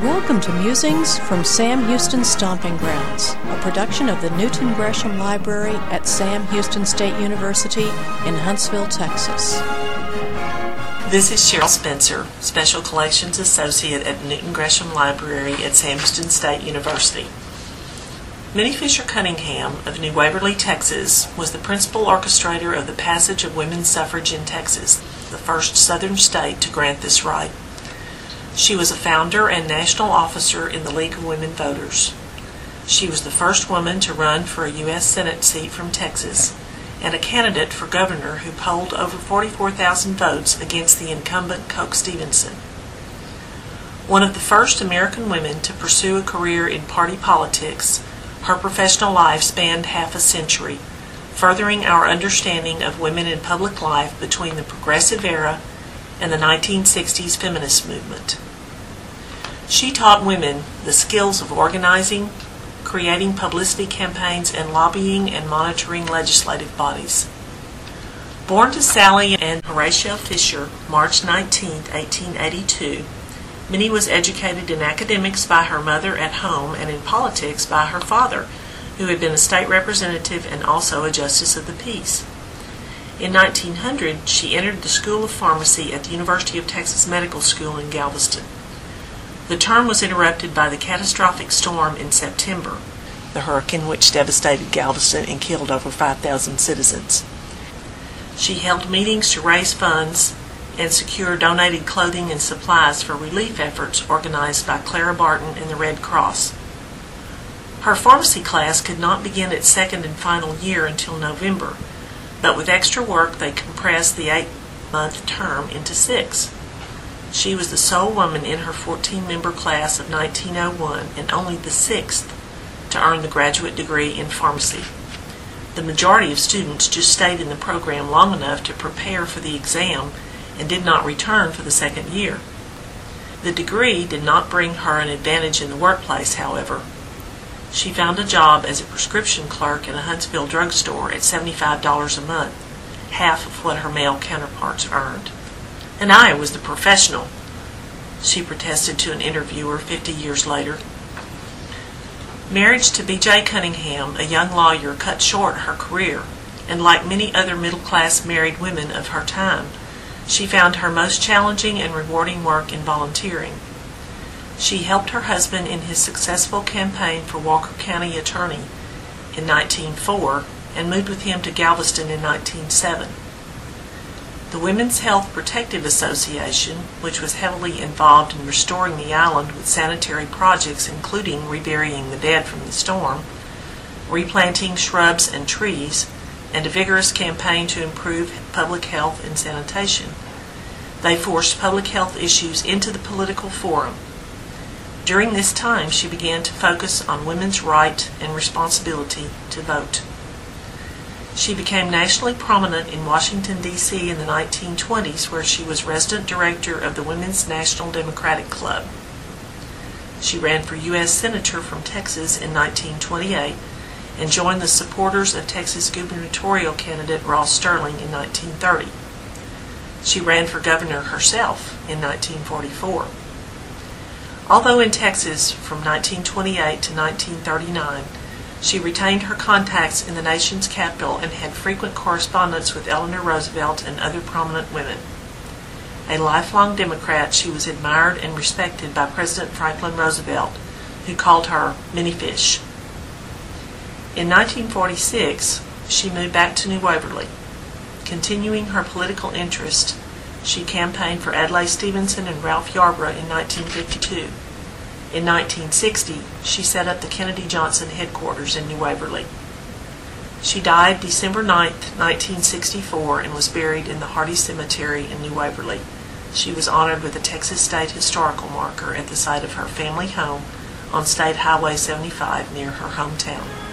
Welcome to Musings from Sam Houston Stomping Grounds, a production of the Newton Gresham Library at Sam Houston State University in Huntsville, Texas. This is Cheryl Spencer, Special Collections Associate at the Newton Gresham Library at Sam Houston State University. Minnie Fisher Cunningham of New Waverly, Texas, was the principal orchestrator of the passage of women's suffrage in Texas, the first southern state to grant this right. She was a founder and national officer in the League of Women Voters. She was the first woman to run for a U.S. Senate seat from Texas, and a candidate for governor who polled over 44,000 votes against the incumbent Coke Stevenson. One of the first American women to pursue a career in party politics, her professional life spanned half a century, furthering our understanding of women in public life between the Progressive Era and the 1960s feminist movement. She taught women the skills of organizing, creating publicity campaigns, and lobbying and monitoring legislative bodies. Born to Sally and Horatio Fisher, March 19, 1882, Minnie was educated in academics by her mother at home and in politics by her father, who had been a state representative and also a justice of the peace. In 1900, she entered the School of Pharmacy at the University of Texas Medical School in Galveston. The term was interrupted by the catastrophic storm in September, the hurricane which devastated Galveston and killed over 5,000 citizens. She held meetings to raise funds and secure donated clothing and supplies for relief efforts organized by Clara Barton and the Red Cross. Her pharmacy class could not begin its second and final year until November, but with extra work they compressed the 8-month term into 6. She was the sole woman in her 14-member class of 1901 and only the 6th to earn the graduate degree in pharmacy. The majority of students just stayed in the program long enough to prepare for the exam and did not return for the second year. The degree did not bring her an advantage in the workplace, however. She found a job as a prescription clerk in a Huntsville drugstore at $75 a month, half of what her male counterparts earned. And I was the professional, she protested to an interviewer 50 years later. Marriage to B.J. Cunningham, a young lawyer, cut short her career, and like many other middle-class married women of her time, she found her most challenging and rewarding work in volunteering. She helped her husband in his successful campaign for Walker County Attorney in 1904 and moved with him to Galveston in 1907. The Women's Health Protective Association, which was heavily involved in restoring the island with sanitary projects including reburying the dead from the storm, replanting shrubs and trees, and a vigorous campaign to improve public health and sanitation. They forced public health issues into the political forum. During this time, she began to focus on women's right and responsibility to vote. She became nationally prominent in Washington, D.C. in the 1920s, where she was resident director of the Women's National Democratic Club. She ran for U.S. Senator from Texas in 1928 and joined the supporters of Texas gubernatorial candidate Ross Sterling in 1930. She ran for governor herself in 1944. Although in Texas from 1928 to 1939, she retained her contacts in the nation's capital and had frequent correspondence with Eleanor Roosevelt and other prominent women. A lifelong Democrat, she was admired and respected by President Franklin Roosevelt, who called her Minnie Fish. In 1946, she moved back to New Waverly. Continuing her political interest, she campaigned for Adlai Stevenson and Ralph Yarborough in 1952. In 1960, she set up the Kennedy Johnson headquarters in New Waverly. She died December 9, 1964, and was buried in the Hardy Cemetery in New Waverly. She was honored with a Texas State Historical Marker at the site of her family home on State Highway 75 near her hometown.